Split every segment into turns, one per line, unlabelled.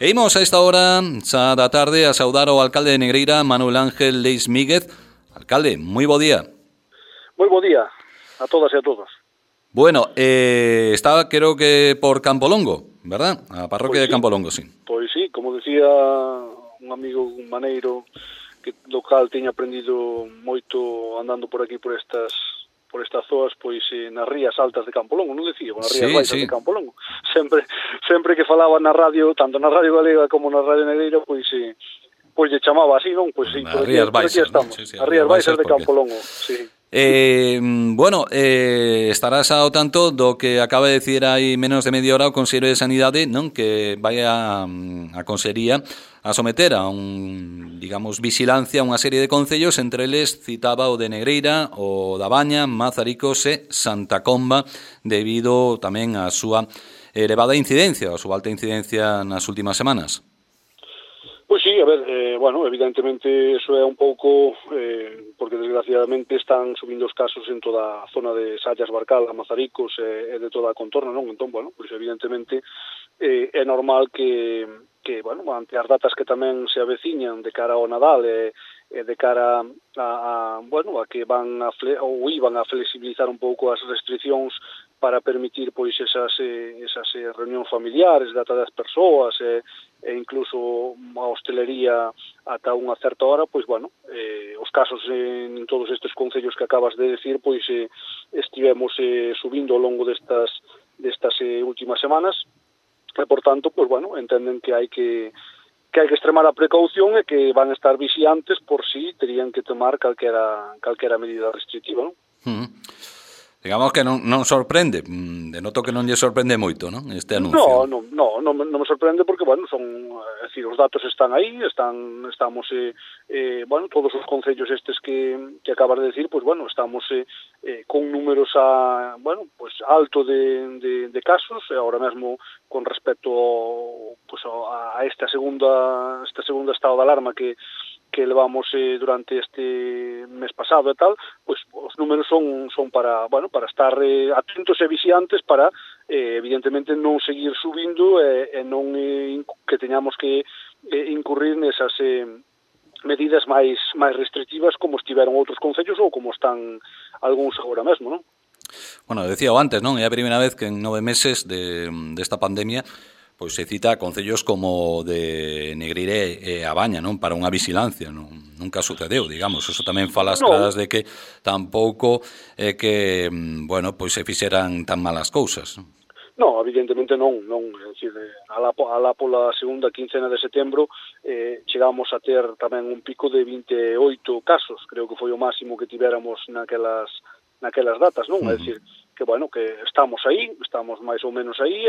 E imos a esta hora xa da tarde a saudar ao alcalde de Negreira, Manuel Ángel Leis Míguez. Alcalde, moi bo día.
Moi bo día a todas e a todos.
Bueno, estaba creo que por Campolongo, verdad? A parroquia de Campolongo, sí.
Pois sí, como decía un amigo maneiro que local teña aprendido moito andando por aquí por estas zoas, pois nas rías altas de Campolongo, non decía, nas rías baixas de Campolongo. Sempre que falaba na radio, tanto na Radio Galega como na Radio Negreira, pois lle chamaba así, non? Pois sí,
as rías baixas,
estamos, as rías baixas de Campolongo, sí.
Bueno, estarás ao tanto do que acaba de decir hai menos de media hora o Consello de Sanidade, non? Que vai a Consellería a someter a vigilancia a unha serie de concellos, entre eles citaba o de Negreira, o da Baña, Mazaricos e Santa Comba, debido tamén á súa elevada incidencia, a súa alta incidencia nas últimas semanas.
Pois sí, a ver, evidentemente eso é un pouco porque desgraciadamente están subindo os casos en toda a zona de Sallas, Barcala, Mazaricos e de toda a contorna, non? Entón, pois evidentemente é normal que ante as datas que tamén se aveciñan de cara ao Nadal e de cara a que iban a flexibilizar un pouco as restriccións para permitir pois esas reunións familiares, data das persoas e incluso a hostelería ata unha certa hora, pois os casos en todos estes concellos que acabas de decir, pois estivemos subindo ao longo destas últimas semanas e, por tanto, pois entenden que hai que extremar a precaución e que van a estar vixiantes por si terían que tomar calquera medida restrictiva, non?
Digamos que non sorprende, denoto que non lle sorprende moito, non? Este anuncio.
Non me sorprende porque, é dicir, os datos están aí, estamos, todos os concellos estes que acabas de decir, estamos con números alto de casos, e agora mesmo con respecto a esta segunda estado de alarma que levamos durante este mes pasado e tal, pois os números son para estar atentos e vixiantes para evidentemente non seguir subindo e non que teñamos que incurrir nesas medidas máis restrictivas como estiveron outros concellos ou como están algúns agora mesmo, non?
Bueno, decíao antes, non? É a primeira vez que en 9 meses desta pandemia pois se cita a concellos como de Negreira e a Baña, non? Para unha vigilancia, nunca sucedeu, digamos. Eso tamén fala as claras de que tampouco é que, pois se fixeran tan malas cousas, non?
Non, evidentemente non, é dicir, alá pola segunda quincena de setembro chegamos a ter tamén un pico de 28 casos, creo que foi o máximo que tivéramos naquelas datas, non? É dicir, que estamos aí, estamos máis ou menos aí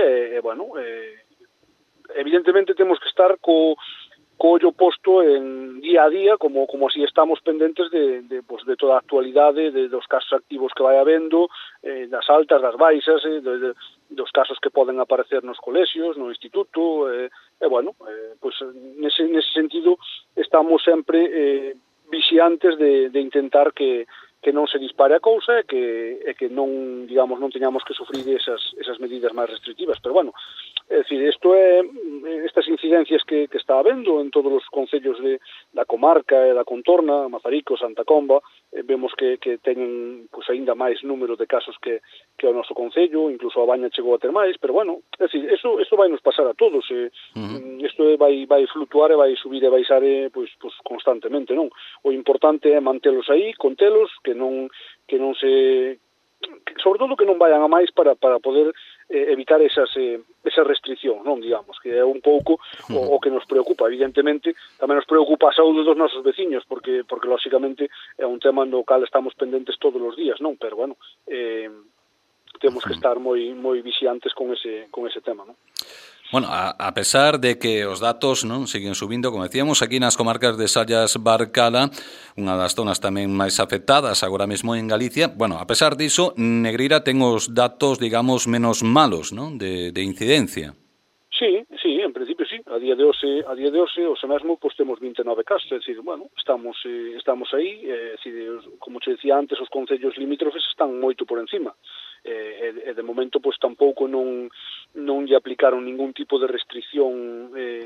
evidentemente temos que estar co ollo posto en día a día, como así estamos pendentes de toda a actualidade, dos casos activos que vai habendo, das altas, das baixas, dos casos que poden aparecer nos colexios, no instituto, pois nese sentido estamos sempre vixiantes de intentar que non se dispare a cousa e que non teñamos que sufrir esas medidas máis restrictivas, pero é dicir, estas incidencias que está habendo en todos os concellos da comarca e da contorna, Mazaricos, Santa Comba, vemos que teñen aínda máis número de casos que o noso concello, incluso a Baña chegou a ter máis, pero é dicir, eso vai nos pasar a todos, isto vai flutuar e vai subir e baixar constantemente, non? O importante é mantelos aí, contelos, que non se sobre todo que non vayan a máis para poder evitar esa restricción, non, digamos, que é un pouco o que nos preocupa. Evidentemente, tamén nos preocupa a saúde dos nosos veciños, porque lóxicamente é un tema no cal estamos pendentes todos os días, non? Pero, temos que estar moi vixiantes con ese tema, non?
Bueno, a pesar de que os datos non siguen subindo, como decíamos, aquí nas comarcas de Sallas, Barcala, unha das zonas tamén máis afectadas agora mesmo en Galicia, a pesar diso, Negreira ten os datos, digamos, menos malos, non? De incidencia.
Sí, en principio sí. A día de hoxe, hoxe mesmo, temos 29 casos, é dicir, estamos aí, como te decía antes, os concellos limítrofes están moito por encima. De momento tampouco non lle aplicaron ningún tipo de restricción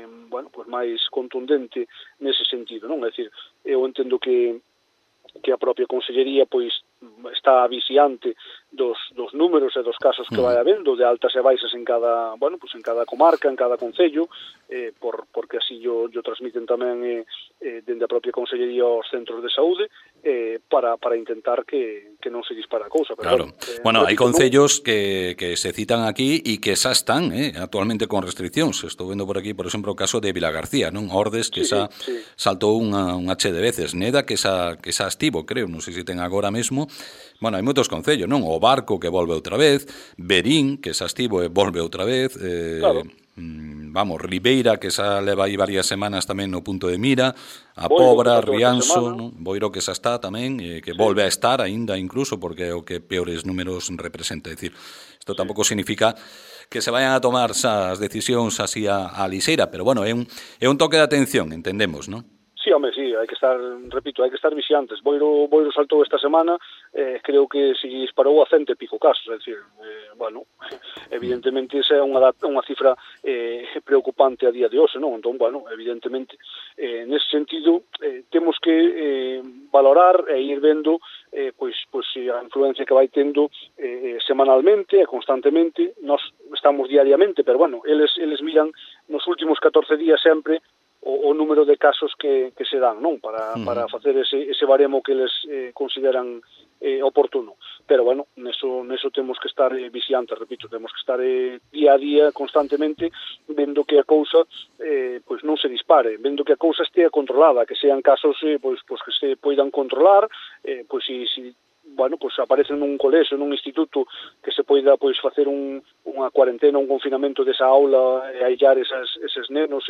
bueno, pues máis contundente nese sentido, non? É dicir, eu entendo que a propia Consellería pois está vixiante dos números e dos casos que vai habendo, de altas e baixas en cada, bueno, pues en cada comarca, en cada concello, porque así yo transmiten tamén dende a propia Consellería aos centros de saúde, para intentar que non se dispara a cousa.
Pero bueno, hai concellos que se citan aquí e que xa están actualmente con restriccións. Estou vendo por aquí, por exemplo, o caso de Vilagarcía, non? Ordes, que xa saltou unha che de veces. Neda, que xa estivo, creo, non sei se ten agora mesmo. Bueno, hai moitos concellos, non? O Barco, que volve outra vez. Verín, que xa estivo e volve outra vez.
Claro.
Vamos, Ribeira, que xa leva aí varias semanas tamén no punto de mira, a Pobra, Rianxo, non? Boiro, que xa está tamén, que volve a estar aínda incluso, porque é o que peores números representa. É dicir, isto tampouco significa que se vayan a tomar as decisións así a lixeira, pero bueno, é un toque de atención, entendemos, non?
Sí, home, sí, hai que estar, repito, hai que estar vixiantes. Boiro saltou esta semana, creo que se disparou a 100 e pico casos, é dicir, bueno, evidentemente esa é unha cifra preocupante a día de hoxe, non? Entón, bueno, evidentemente, nese sentido, temos que valorar e ir vendo pois a influencia que vai tendo semanalmente e constantemente. Nós estamos diariamente, pero bueno, eles miran nos últimos 14 días sempre o número de casos que se dan, non? Para facer ese baremo que eles consideran oportuno. Pero bueno, neso temos que estar vixiantes, repito, temos que estar día a día constantemente vendo que a cousa pois non se dispare, vendo que a cousa estea controlada, que sean casos pois que se poidan controlar, pois si bueno, pues aparecen nun colexo, nun instituto que se poida pois facer unha cuarentena, un confinamento desa aula e aillar eses nenos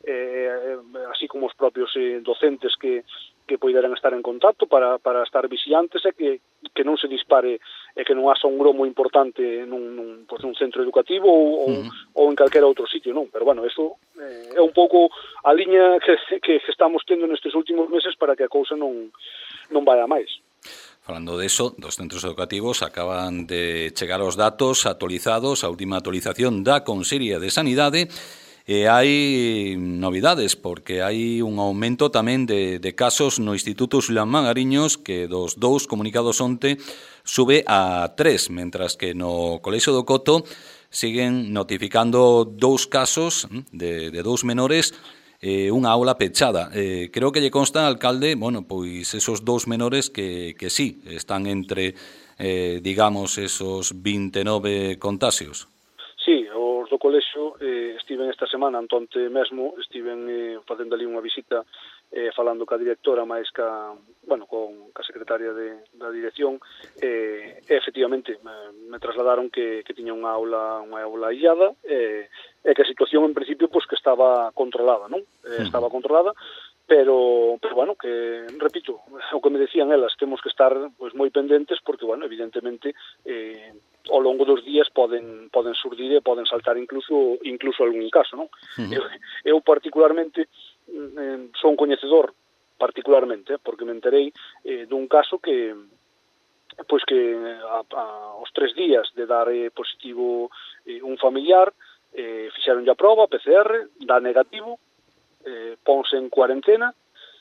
así como os propios docentes que poideran estar en contacto para estar vixiantes e que non se dispare e que non haxa un gromo importante nun centro educativo ou en calquera outro sitio, non? Pero bueno, eso é un pouco a liña que estamos tendo nestes últimos meses para que a cousa non vaya máis.
Falando de eso, dos centros educativos acaban de chegar os datos actualizados, a última actualización da Consellería de Sanidade, e hai novidades, porque hai un aumento tamén de casos no Instituto Xulán Magariños, que dos 2 comunicados onte sube a 3, mentras que no Colexio do Coto siguen notificando 2 casos de 2 menores, unha aula pechada. Creo que lle consta al alcalde, bueno, pois esos 2 menores que sí, están entre, digamos, esos 29 contagios.
Sí, os do colexio estiven esta semana, antonte mesmo, estiven facendo ali unha visita falando ca directora máis ca secretaria da dirección, efectivamente me trasladaron que tiña unha aula illada e que a situación en principio pois que estaba controlada, non? Estaba controlada, pero bueno, que repito, o que me decían elas, temos que estar pois moi pendentes porque bueno, evidentemente ao longo dos días poden surdir e poden saltar incluso algún caso, non? Eu particularmente son coñecedor particularmente, porque me enterei dun caso que pois que aos 3 días de dar positivo un familiar, fixeronlle a proba, PCR, dá negativo, ponse en cuarentena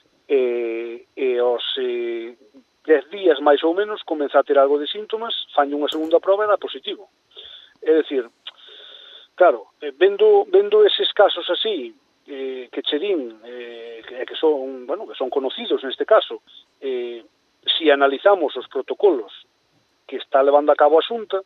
e aos 10 días máis ou menos comeza a ter algo de síntomas, fanlle unha segunda proba e dá positivo. É dicir, claro, vendo eses casos así, que che din, que son conocidos neste caso, si analizamos os protocolos que está levando a cabo a Xunta,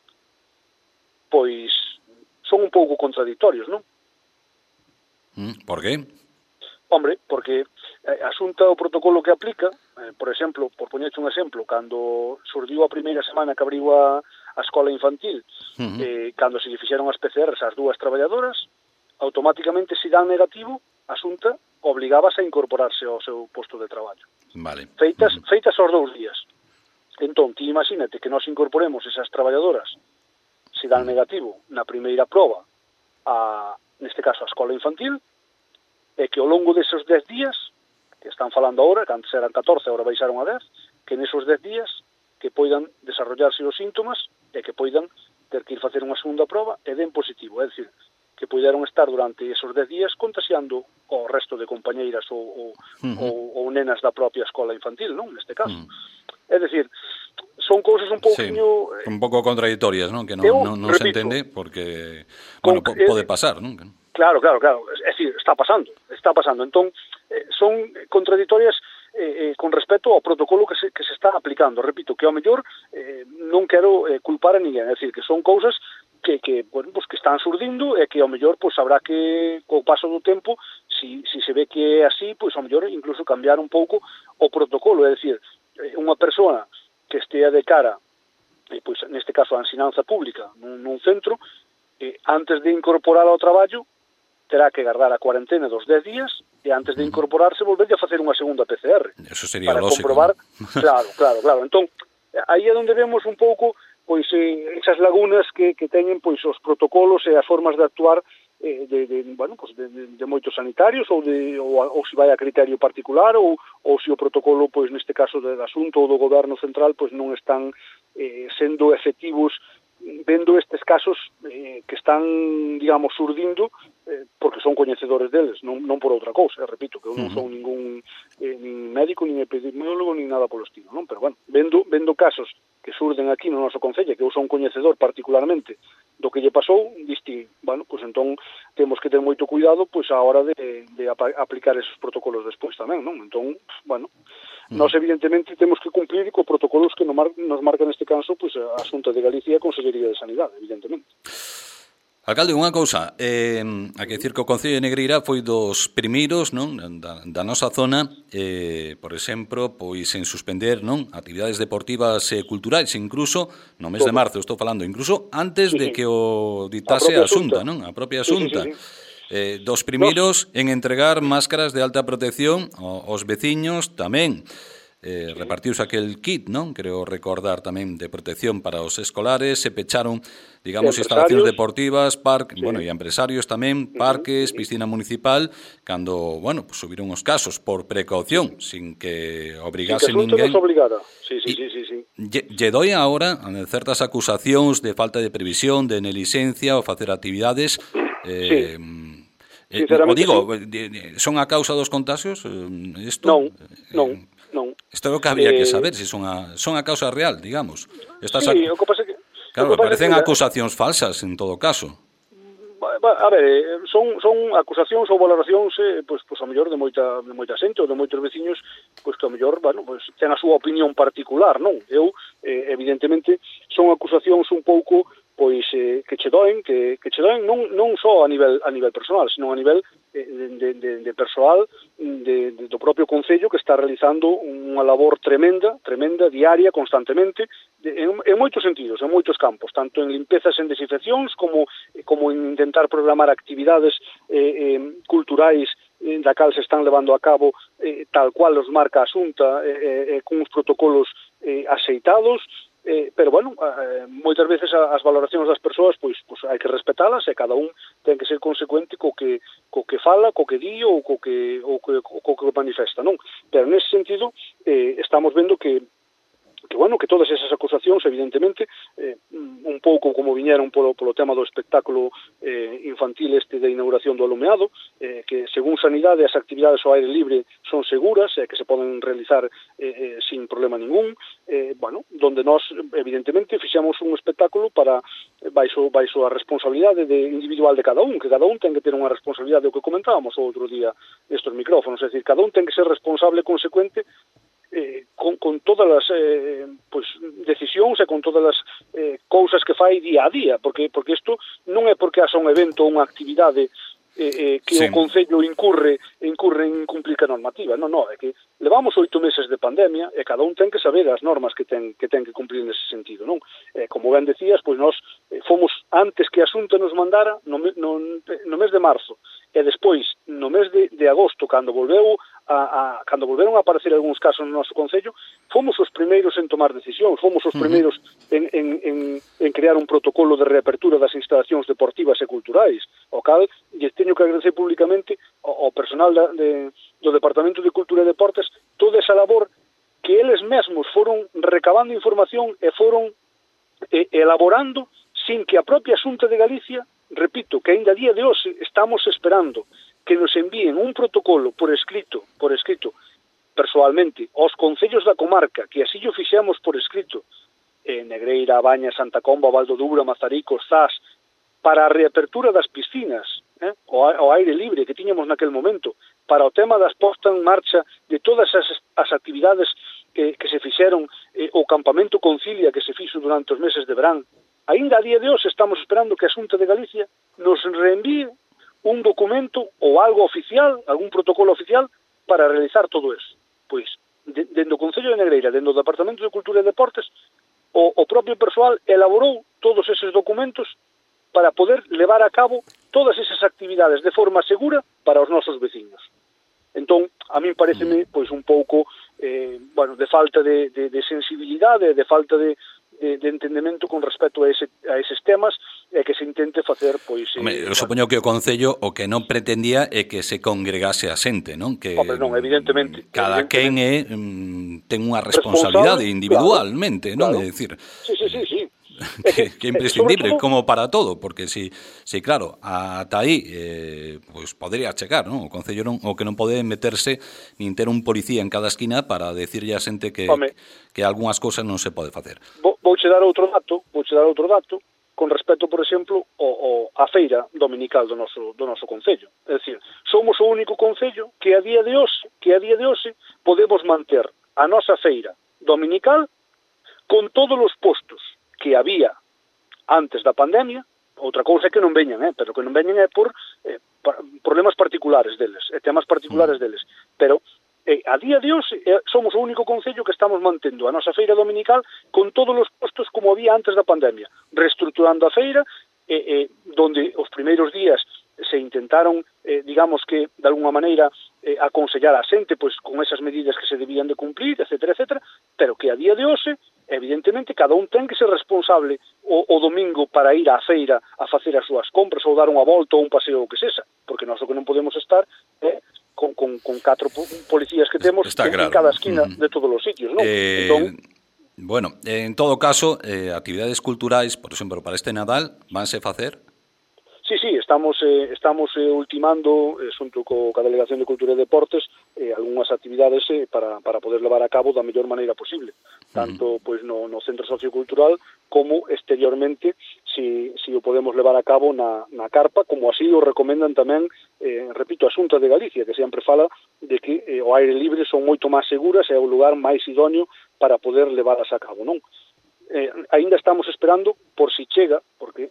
pois son un pouco contradictorios, non?
Por qué?
Hombre, porque a Xunta o protocolo que aplica, por exemplo, por poñerche un exemplo, cando surdiu a primeira semana que abriu a escola infantil, cando se lle fixeron as PCRs ás 2 traballadoras, automáticamente se dan negativo, a Xunta obligábase a incorporarse ao seu posto de traballo.
Vale.
Feitas aos 2 días. Entón, ti imagínate que nós incorporemos esas traballadoras se dan negativo na primeira proba neste caso a escola infantil, e que ao longo deses 10 días, que están falando agora, que antes eran 14, agora baixaron a 10, que nesos 10 días que poidan desarrollarse os síntomas e que poidan ter que ir facer unha segunda proba e den positivo. É dicir, que puderon estar durante esos 10 días contagiando ao resto de compañeiras ou nenas da propia escola infantil, non? Neste caso. É dicir, son cousas un pouquinho...
Sí, un pouco contradictorias, non? Que non se entende porque, bueno, pode pasar, non?
Claro. É dicir, está pasando. Entón, son contradictorias con respecto ao protocolo que se está aplicando. Repito, que ao mellor non quero culpar a ninguén, é dicir, que son cousas que bueno, pues que están surdindo e que ao mellor pues habrá que, co paso do tempo, si se ve que é así, pues ao mellor incluso cambiar un pouco o protocolo, é dicir, unha persoa que estea de cara, pois neste caso a ensinanza pública nun centro, antes de incorporar ao traballo terá que guardar a cuarentena dos 10 días e antes de incorporarse volver a facer unha segunda PCR.
Eso sería
para
lógico,
comprobar,
¿no?
Claro. Entón, aí é onde vemos un pouco pois esas lagunas que teñen pois os protocolos e as formas de actuar de moitos sanitarios ou se vai a criterio particular ou se o protocolo, pois neste caso do asunto ou do goberno central, pois non están sendo efectivos vendo estes casos que están, digamos, surdindo porque son coñecedores deles, non por outra cousa, repito, que eu non son ningún nin médico, nin epidemiólogo, nin nada polo estilo, non? Pero, bueno, vendo casos que surden aquí no noso concello, que eu son coñecedor particularmente do que lle pasou, diste, bueno, pois entón temos que ter moito cuidado pois a hora de aplicar esos protocolos despois tamén, non? Entón, bueno, nós evidentemente temos que cumplir co protocolos que nos marca neste caso pois a Xunta de Galicia e a Consellería de Sanidade, evidentemente.
Alcalde, unha cousa, hai que dicir que o Concello de Negreira foi dos primeiros, non, da nosa zona, por exemplo, pois en suspender, non, actividades deportivas e culturais, incluso no mes de marzo, estou falando, incluso antes de que o ditase a Xunta, non, a propia Xunta. Dos primeiros en entregar máscaras de alta protección aos veciños tamén. Repartiuse aquel kit, non? Creo recordar tamén de protección para os escolares, se pecharon, digamos, instalacións deportivas, bueno, e empresarios tamén, parques, piscina municipal, cando, bueno, pues subiron os casos por precaución, sin que obrigase ninguén.
Sí.
Lle doi agora certas acusacións de falta de previsión, de negligencia ou facer actividades. O digo, son a causa dos contagios?
Non.
Isto é o que había que saber, se son a causa real, digamos.
O que pasa que...
Claro, parecen acusacións falsas, en todo caso.
A ver, son acusacións ou valoracións, pois a mellor de moita xente ou de moitos veciños, pois que a mellor, bueno, pois ten a súa opinión particular, non? Eu, evidentemente, son acusacións un pouco pois que che doen non só a nivel personal, sino a nivel de persoal do propio Concello que está realizando unha labor tremenda, diaria, constantemente, en moitos sentidos, en moitos campos, tanto en limpezas, en desinfeccións, como en intentar programar actividades culturais da cal se están levando a cabo tal cual os marca a Xunta, con os protocolos axeitados, pero, bueno, moitas veces as valoracións das persoas pois hai que respetalas e cada un ten que ser consecuente co que fala, co que di ou co que manifesta, non? Pero nese sentido estamos vendo que todas esas acusacións, evidentemente, un pouco como viñeron polo tema do espectáculo infantil de inauguración do alumeado, que según Sanidade as actividades ao aire libre son seguras e que se poden realizar sin problema ningún, donde nós, evidentemente, fixemos un espectáculo para baixo a responsabilidade individual de cada un, que cada un ten que ter unha responsabilidade, o que comentábamos o outro día nestes micrófonos, é dicir, cada un ten que ser responsable e consecuente con todas as decisións e con todas as cousas que fai día a día, porque isto non é porque haxa un evento ou unha actividade que o Concello incurre en cumplir a normativa, non, é que levamos 8 meses de pandemia e cada un ten que saber as normas que ten que cumplir nese sentido, non? Como ben decías, pois nós fomos antes que a Xunta nos mandara no mes de marzo e despois no mes de agosto, cando volveron a aparecer algúns casos no noso Concello, fomos os primeiros en tomar decisións, fomos os primeiros en crear un protocolo de reapertura das instalacións deportivas e culturais, o cal lle teño que agradecer públicamente ao personal do Departamento de Cultura e Deportes toda esa labor que eles mesmos foron recabando información e foron elaborando sin que a propia Xunta de Galicia repito, que ainda a día de hoxe estamos esperando que nos envíen un protocolo por escrito, persoalmente, aos concellos da comarca, que así o fixemos por escrito, Negreira, Baña, Santa Comba, Val do Douro, Mazaricos, Zas, para a reapertura das piscinas, ao aire libre que tiñamos naquel momento, para o tema das posta en marcha de todas as actividades que se fixeron, o campamento Concilia que se fixo durante os meses de verán. Ainda a día de hoxe estamos esperando que a Xunta de Galicia nos reenvíe un documento ou algo oficial, algún protocolo oficial, para realizar todo eso. Pois, dentro do Concello de Negreira, dentro do Departamento de Cultura e Deportes, o propio persoal elaborou todos eses documentos para poder levar a cabo todas esas actividades de forma segura para os nosos veciños. Entón, a min pareceme pois un pouco de falta de sensibilidade, de falta de entendemento con respecto a eses temas e que se intente facer pois...
eu supoño que o Concello o que non pretendía é que se congregase a xente, non? Que
non, evidentemente.
Cada quen ten unha responsabilidade individualmente,
claro,
non? É dicir...
Sí.
que é imprescindible como para todo, porque si claro, ata aí pois podría chegar, non? O Concello o que non pode meterse nin ter un policía en cada esquina para decirlle a xente que algunhas cousas non se pode facer.
Vouche dar outro dato con respecto, por exemplo, a feira dominical do noso concello. É dicir, somos o único concello que a día de hoxe podemos manter a nosa feira dominical con todos os postos que había antes da pandemia. Outra cousa é que non veñan, pero que non veñan é por problemas particulares deles, temas particulares deles. Pero a día de hoxe somos o único concello que estamos mantendo a nosa feira dominical con todos os postos como había antes da pandemia, reestructurando a feira, donde os primeiros días se intentaron, digamos que, de alguna maneira, aconsellar a xente pois, con esas medidas que se debían de cumplir, etcétera, pero que a día de hoxe, evidentemente, cada un ten que ser responsable o domingo para ir á feira a facer as súas compras ou dar unha volta ou un paseo ou que sexa, porque nós o que non podemos estar con 4 policías que temos en cada esquina de todos os sitios, non? Entón,
bueno, en todo caso, actividades culturais, por exemplo, para este Nadal, vanse facer?
Sí, estamos ultimando, xunto coa Delegación de Cultura e Deportes, algunhas actividades para poder levar a cabo da mellor maneira posible, tanto pois no centro sociocultural como exteriormente, si o podemos levar a cabo na carpa, como así o recomendan tamén, repito, a Xunta de Galicia, que sempre fala de que o aire libre son moito máis seguras e é o lugar máis idóneo para poder levadas a cabo, non? Ainda estamos esperando por si chega, porque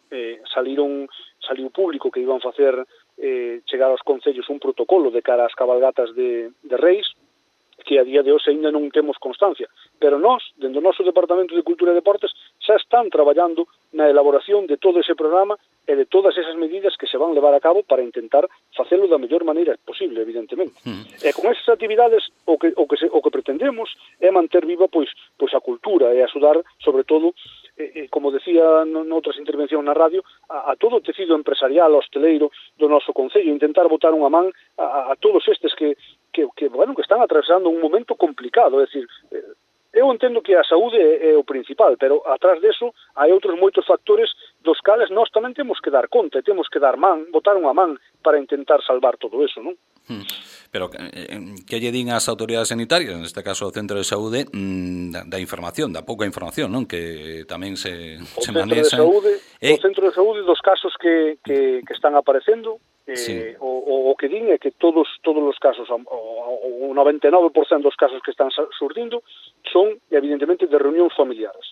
saliu público que iban facer chegar aos concellos un protocolo de cara ás cabalgatas de Reis, que a día de hoxe ainda non temos constancia, pero nós, dentro do noso Departamento de Cultura e Deportes, xa están traballando na elaboración de todo ese programa e de todas esas medidas que se van levar a cabo para intentar facelo da mellor maneira posible, evidentemente. E con esas actividades o que pretendemos é manter viva pois a cultura e axudar, sobre todo, como decía noutras intervencións na radio, a todo o tecido empresarial, hosteleiro do noso concello, intentar botar unha man a todos estes que están atravesando un momento complicado. É dicir, eu entendo que a saúde é o principal, pero atrás deso hai outros moitos factores dos cales nós tamén temos que dar conta, temos que dar man, botar unha man para intentar salvar todo eso, non?
Pero que lle din as autoridades sanitarias, neste caso o Centro de Saúde, da información, da pouca información, non? Que tamén se manexan.
O Centro de Saúde dos casos que están aparecendo, o que din é que todos os casos, o 99% dos casos que están surdindo son, evidentemente, de reunións familiares.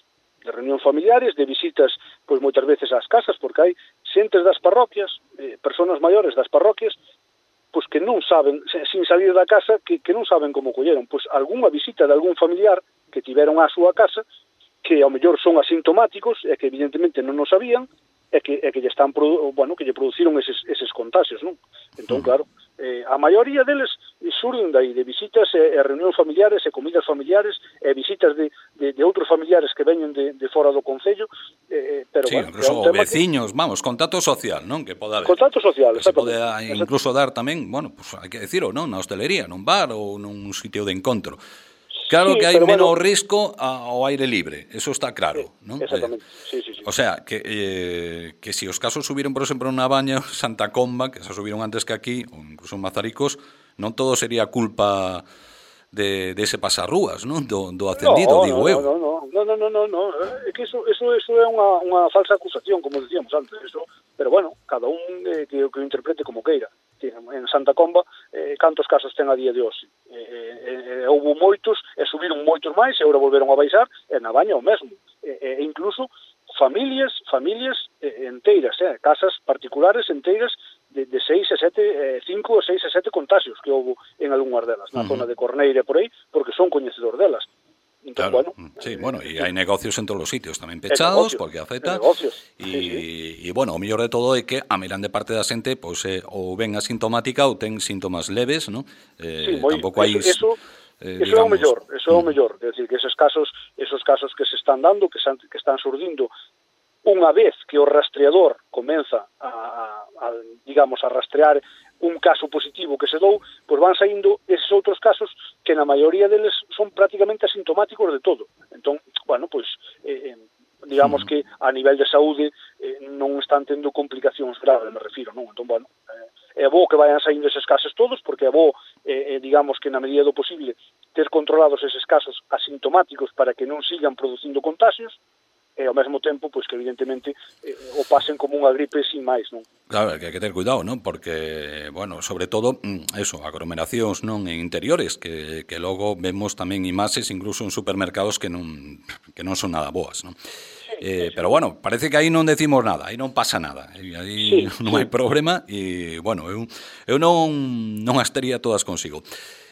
De visitas, pois moitas veces ás casas, porque hai xentes das parroquias, persoas maiores das parroquias, pois que non saben, sin salir da casa, que non saben como colleron, pois algunha visita de algún familiar que tiveron á súa casa, que ao mellor son asintomáticos e que evidentemente non o sabían, e que lle están, que lle produciron eses contagios, non? Entón, claro, a maioría deles surden dai de visitas e reunións familiares e comidas familiares e visitas de outros familiares que veñen de fora do concello, pero
sí, incluso veciños, contacto social, non? Que pode haber.
Contacto social,
se pode incluso dar tamén, pues hai que decirlo, non? Na hostelería, nun bar ou nun sitio de encontro. Claro
Sí,
que hai
pero
menos
bueno,
risco ao aire libre, eso está claro, non?
exactamente, sí.
O sea, que si os casos subiron, por exemplo, na Baña, Santa Comba, que se subiron antes que aquí, ou incluso en Mazaricos, non todo sería culpa de ese pasarrúas, non? Do ascendido,
No,
digo eu.
é que eso é unha falsa acusación, como decíamos antes, pero bueno, cada un que o interprete como queira. En Santa Comba, cantos casos ten a día de hoxe? Houve moitos, e subiron moitos máis, e agora volveron a baixar, e na Baña o mesmo. Incluso familias enteiras, casas particulares enteiras de 6 a 7, 5 a 6 a 7 contagios que houve en algunhas delas, na zona de Corneira por aí, porque son coñecedor delas. Entón,
Claro,
bueno,
sí, bueno, e hai negocios en todos os sitios tamén pechados, porque afecta, e bueno, o mellor de todo é que a grande parte da xente, pois, ou ben asintomática ou ten síntomas leves, non? Tampouco hai...
eso é o mellor, é dicir, que esos casos que se están dando, que están surdindo unha vez que o rastreador comeza digamos, a rastrear un caso positivo que se dou, pois van saindo eses outros casos que na maioría deles son prácticamente asintomáticos de todo. Entón, bueno, pois, digamos que a nivel de saúde non están tendo complicacións graves, me refiro, non? Entón, bueno, é bo que vayan saindo eses casos todos, porque é bo, digamos que na medida do posible, ter controlados eses casos asintomáticos para que non sigan producindo contagios, e ao mesmo tempo, pois que evidentemente o pasen como unha gripe sin máis, non?
Claro, que hai que ter cuidado, non? Porque, bueno, sobre todo, eso, aglomeracións non en interiores, que logo vemos tamén imaxes incluso en supermercados que non son nada boas, non? Pero bueno, parece que aí non decimos nada, aí non pasa nada, aí non hai problema e, bueno, eu non as tería todas consigo.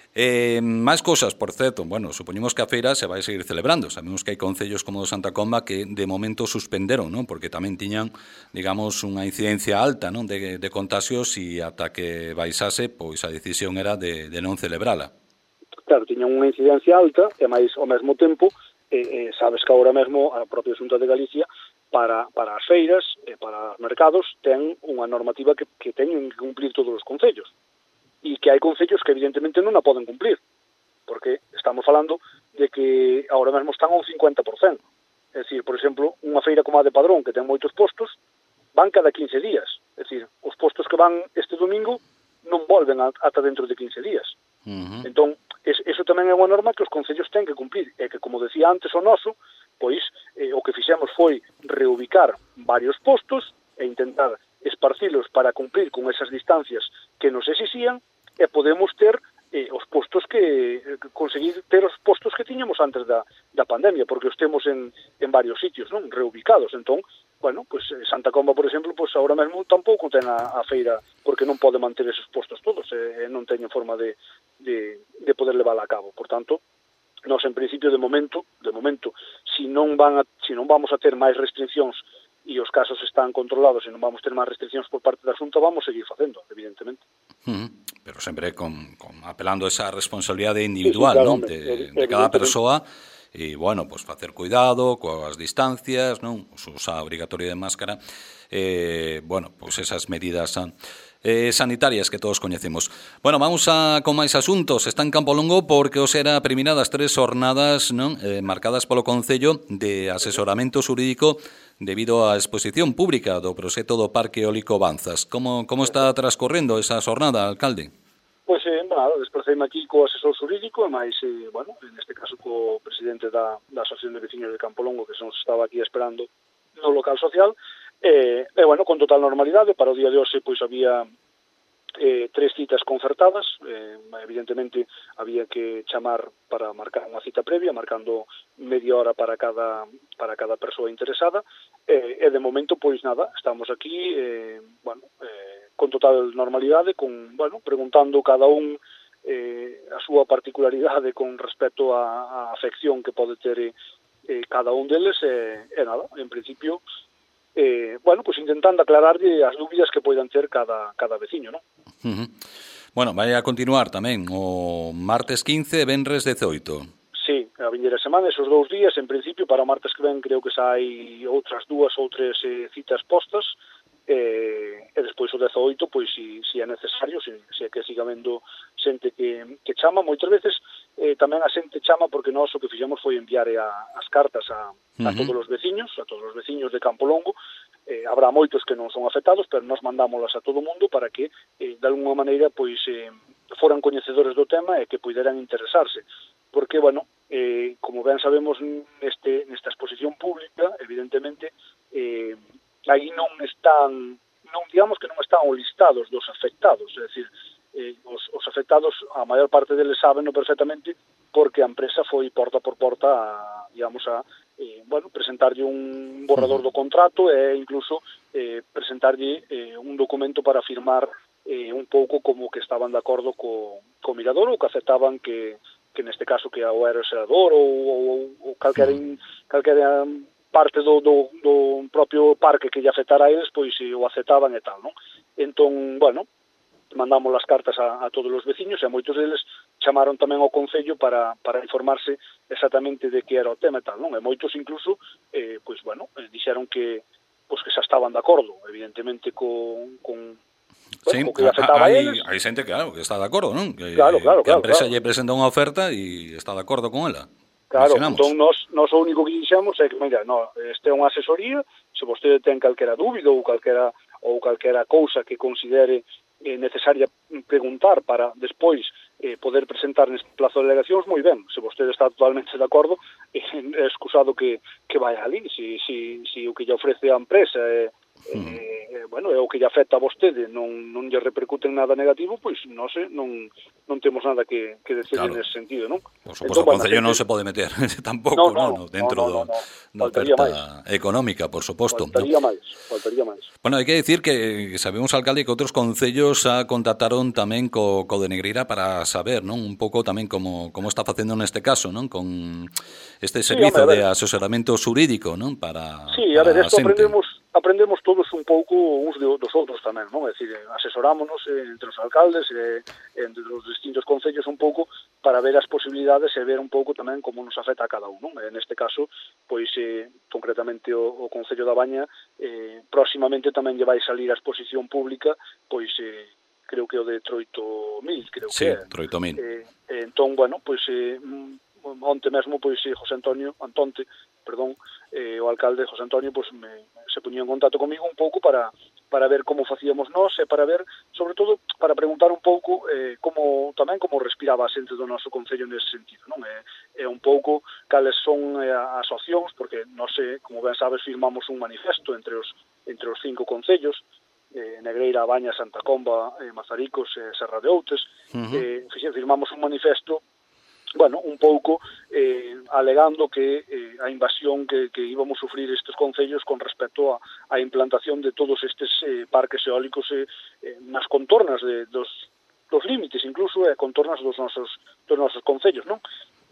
Máis cosas, por certo, bueno, supoñemos que a feira se vai seguir celebrando, sabemos que hai concellos como o Santa Comba que de momento suspenderon, non? Porque tamén tiñan, digamos, unha incidencia alta, non? De contagios e ata que baixase, pois a decisión era de non celebrala.
Claro, tiñan unha incidencia alta e máis ao mesmo tempo, sabes que agora mesmo a propia Xunta de Galicia para as feiras e para os mercados ten unha normativa que teñen que cumplir todos os concellos. E que hai concellos que evidentemente non a poden cumplir, porque estamos falando de que agora mesmo están ao 50%. É dicir, por exemplo, unha feira como a de Padrón, que ten moitos postos, van cada 15 días. É dicir, os postos que van este domingo non volven ata dentro de 15 días. Entón, eso tamén é unha norma que os concellos ten que cumplir, e que, como decía antes o noso, pois o que fixemos foi reubicar varios postos e intentar esparcilos para cumplir con esas distancias que nos exixían, e podemos ter os postos conseguir ter os postos que tiñamos antes da pandemia, porque os temos en varios sitios, non? Reubicados. Entón, bueno, pues Santa Comba, por exemplo, pues ahora mesmo tampouco ten a feira, porque non pode manter esos postos todos, non teñen forma de poder levála a cabo. Por tanto, nós en principio de momento, si non vamos a ter máis restriccións e os casos están controlados e non vamos ter máis restriccións por parte da Xunta, vamos seguir facendo, evidentemente.
Pero sempre apelando a esa responsabilidade individual, non? De cada persoa, e, bueno, pues facer cuidado coas distancias, non? Os usa obrigatorio de máscara, bueno, pues esas medidas sanitarias que todos coñecemos. Bueno, vamos con máis asuntos. Está en Campolongo porque os era priminadas 3 jornadas, non? Marcadas polo Concello de asesoramento xurídico debido á exposición pública do proxecto do Parque Eólico Banzas. Como está transcorrendo esa jornada, alcalde?
Pois, nada, desplaceime aquí co asesor xurídico, e máis, bueno, neste caso co presidente da Asociación de Veciños de Campolongo, que se nos estaba aquí esperando no local social, bueno, con total normalidade. Para o día de hoxe, pois, había 3 citas concertadas, evidentemente había que chamar para marcar unha cita previa, marcando media hora para cada persoa interesada, e de momento, pois nada, estamos aquí, bueno, con total normalidade, preguntando cada un a súa particularidade con respecto á afección que pode ter cada un deles, e nada, en principio, bueno, pues intentando aclararlle as dúbidas que poidan ter cada veciño, non?
Bueno, vai a continuar tamén o martes 15 e venres 18.
Sí, a vindeira semana, esos 2 días, en principio, para o martes que ven, creo que xa hai outras 2 ou 3 citas postas, e despois o 18, pois, si é necesario, se é que siga vendo xente que chama, moitas veces tamén a xente chama porque nós o que fixemos foi enviar as cartas a todos os veciños de Campo Longo. Habrá moitos que non son afectados, pero nós mandámolas a todo o mundo para que, de alguma maneira, pois foran coñecedores do tema e que puderan interesarse. Porque, bueno, como ben sabemos nesta exposición pública, evidentemente, aí non digamos que non están listados dos afectados, é dicir, os afectados, a maior parte deles sábenlo perfectamente porque a empresa foi porta por porta presentarlle un borrador do contrato e incluso presentarlle un documento para firmar un pouco como que estaban de acordo co mirador ou que aceptaban que neste caso que o aerogerador ou calquera parte do propio parque que lle afectara a eles, pois o aceptaban e tal, non? Entón, bueno, mandamos as cartas a todos os veciños e moitos deles chamaron tamén ao Concello para informarse exactamente de que era o tema e tal, non? E moitos incluso, dixeron que xa estaban de acordo, evidentemente, con que afectaba a eles.
Hai xente, claro, que está de acordo, non?
Claro.
Que a empresa lle presenta unha oferta e está de acordo con ela.
Claro, entón nós o único que dixemos é que, mira, este é unha asesoría, se vostede ten calquera dúbida ou calquera cousa que considere necesaria preguntar para despois poder presentar neste plazo de delegacións, moi ben. Se vostede está totalmente de acordo, é excusado que vaya ali. Si o que lle ofrece a empresa é o que lle afecta a vostede non lle repercute en nada negativo, pois non temos nada que decir nese sentido, non?
Por suposto, o Concello non se pode meter tampouco, dentro da oferta económica, por suposto.
Faltaría máis.
Bueno, hai que decir que sabemos, alcalde, que outros concellos contactaron tamén co de Negreira para saber, non, un pouco tamén como está facendo neste caso, non, con este servizo de asesoramento xurídico, non, para
isto aprendemos todos un pouco uns dos outros tamén, non? É dicir, asesorámonos entre os alcaldes e entre os distintos concellos un pouco para ver as posibilidades e ver un pouco tamén como nos afecta a cada un, non? Neste caso, pois, concretamente o Concello da Baña, próximamente tamén lle vai salir a exposición pública, pois, creo que o de Troito-Mil, creo que é.
Sí, Troito-Mil.
Entón, bueno, pois, onte mesmo, pois, o alcalde José Antonio se poñía en contacto comigo un pouco para ver como facíamos nós e para ver, sobre todo, para preguntar un pouco como respiraba a xente do noso concello nese sentido, non? É un pouco cales son as opcións, porque nós, como ben sabes, firmamos un manifesto entre os 5 concellos, Negreira, Baña, Santa Comba, Mazaricos e Serra de Outes. Firmamos un manifesto un pouco alegando que a invasión que íbamos sufrir estes concellos con respecto á implantación de todos estes parques eólicos nas contornas dos límites, incluso contornas dos nosos concellos, non?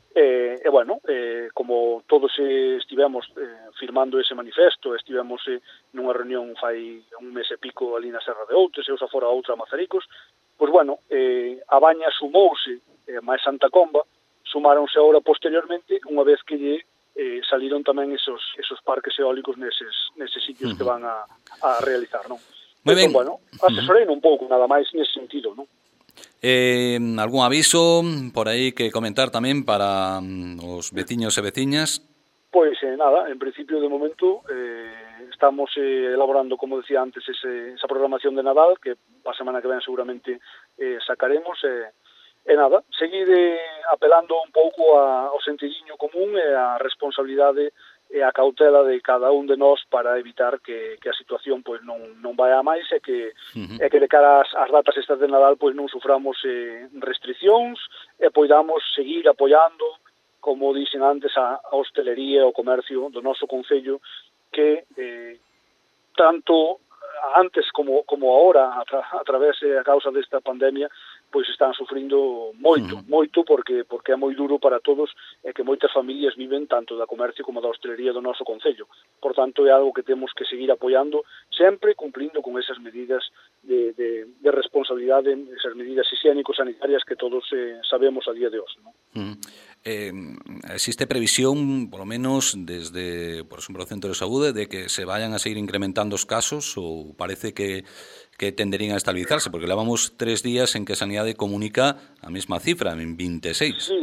Como todos estivemos firmando ese manifesto, estivemos nunha reunión fai un mes e pico ali na Serra de Outes e ousa fora outra a Mazaricos, a Baña sumouse, máis Santa Comba, sumáronse agora posteriormente, unha vez que saliron tamén esos parques eólicos neses sitios que van a realizar, non? Entón, asesorei un pouco, nada máis nese sentido, non?
Algún aviso por aí que comentar tamén para os veciños e veciñas?
Pois nada, en principio de momento estamos elaborando, como decía antes, esa programación de Nadal, que a semana que ven seguramente sacaremos, e nada, seguir apelando un pouco ao sentidiño común e á responsabilidade e a cautela de cada un de nós para evitar que a situación pois non vai a máis e que de cara ás datas estas de Nadal pois non suframos restriccións e poidamos seguir apoiando, como dixen antes, a hostelería e o comercio do noso concello, que tanto antes como agora, a través a causa desta pandemia, pois están sufrindo moito porque é moi duro para todos e que moitas familias viven tanto da comercio como da hostelería do noso concello. Por tanto, é algo que temos que seguir apoiando, sempre cumplindo con esas medidas de responsabilidade, esas medidas higiénico-sanitarias que todos sabemos a día de hoxe, non?
Existe previsión, por lo menos desde, por exemplo, o Centro de Saúde, de que se vayan a seguir incrementando os casos ou parece que tenderían a estabilizarse? Porque levamos 3 días en que Sanidade comunica a mesma cifra, en 26.
Sí,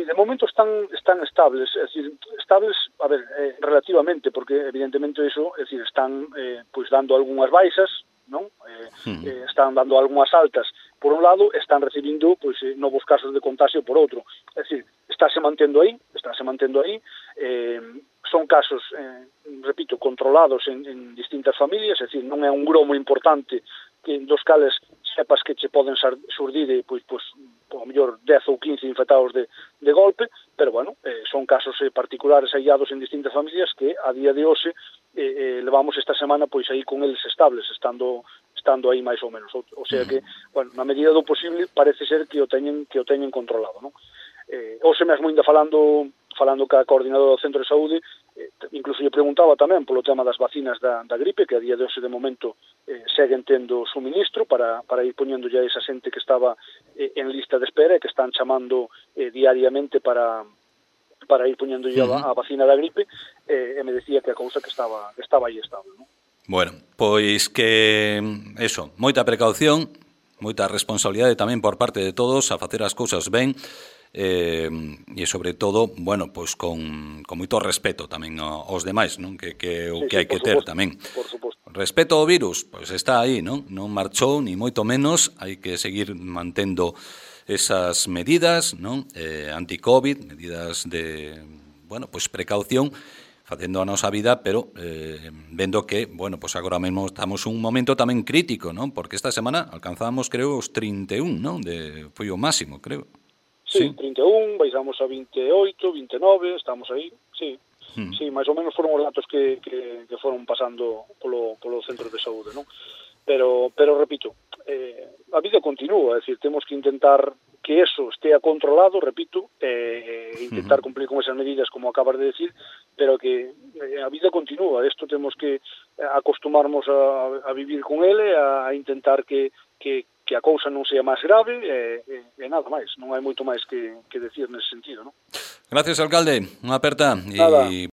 de momento están estables, é dicir, estables, a ver, relativamente, porque evidentemente iso, é dicir, están pois dando algunhas baixas, non? Están dando algunhas altas por un lado, están recibindo pois novos casos de contagio por outro. É dicir, estáse mantendo aí, son casos, repito, controlados en distintas familias, é dicir, non é un gromo importante que dos cales sepas que che poden surdir pois ao mellor 10 ou 15 infectados de golpe, pero bueno, son casos particulares aillados en distintas familias que a día de hoxe levamos esta semana pois aí con eles estables, estando aí máis ou menos. O sea que, bueno, na medida do posible parece ser que o teñen controlado, non? Hoxe mesmo ainda falando ca coordinadora do Centro de Saúde, incluso lle preguntaba tamén polo tema das vacinas da gripe, que a día de hoxe de momento seguen tendo suministro para ir poñendo ya esa xente que estaba en lista de espera e que están chamando diariamente para ir poñendo ya a vacina da gripe, e me decía que a cousa que estaba aí estable, non?
Bueno, pois que eso, moita precaución, moita responsabilidade tamén por parte de todos a facer as cousas ben, e sobre todo, bueno, pois con moito respeto tamén aos demais, non? Que o que hai que ter tamén.
Por suposto.
Respeto ao virus, pois está aí, non? Non marchou, ni moito menos, hai que seguir mantendo esas medidas, non? Anti-COVID, medidas de, bueno, pois precaución, facendo a nosa vida, pero vendo que, bueno, pois agora mesmo estamos un momento tamén crítico, non? Porque esta semana alcanzamos, creo, os 31, non? Foi o máximo, creo.
Sí, 31, baixamos a 28, 29, estamos aí, sí. Sí, máis ou menos foron os datos que foron pasando polo centro de saúde, non? Pero repito, a vida continúa, é dicir, temos que intentar que eso estea controlado, repito, intentar cumplir con esas medidas como acabas de decir, pero que a vida continúa, isto temos que acostumarnos a vivir con ele, a intentar que a cousa non sea máis grave e nada máis, non hai moito máis que decir nese sentido, non?
Gracias, alcalde, unha aperta.
Nada.